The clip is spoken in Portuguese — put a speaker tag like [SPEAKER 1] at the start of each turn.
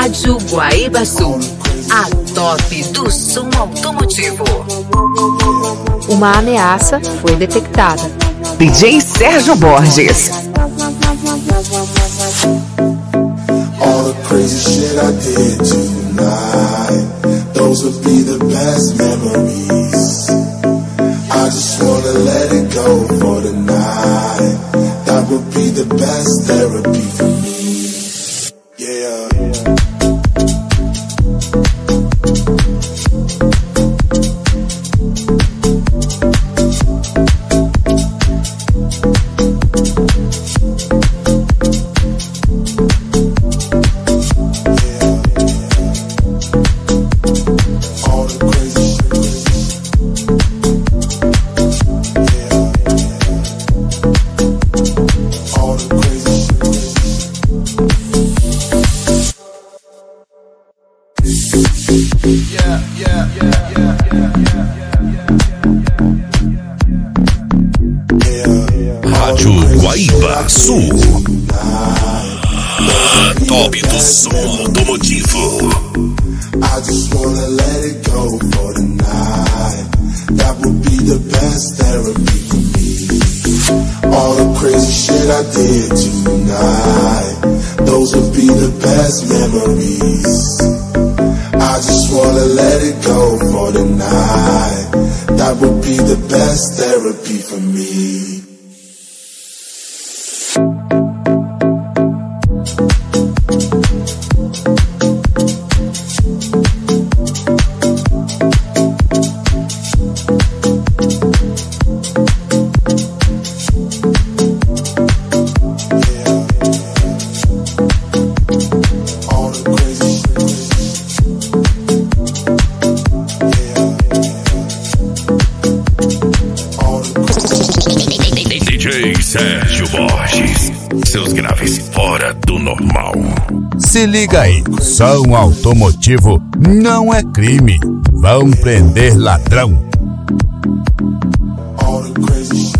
[SPEAKER 1] Rádio Guaíba Sul, a top do som automotivo.
[SPEAKER 2] Uma ameaça foi detectada.
[SPEAKER 1] DJ Sérgio Borges.
[SPEAKER 3] All the crazy shit I did tonight, those would be the best memories. I just wanna let it go for the night. That would be the best therapy for me. Yeah.
[SPEAKER 4] Rádio Guaíba Sul, top do som automotivo.
[SPEAKER 3] I just wanna let it go for the night. That would be the best therapy for me. All the crazy shit I did tonight, those would be the best memories. I just wanna let it go for the night. That would be the best therapy for me.
[SPEAKER 4] DJ Sérgio Borges, seus graves fora do normal.
[SPEAKER 5] Se liga aí, som automotivo não é crime. Vão prender ladrão.
[SPEAKER 3] All the crazy shit.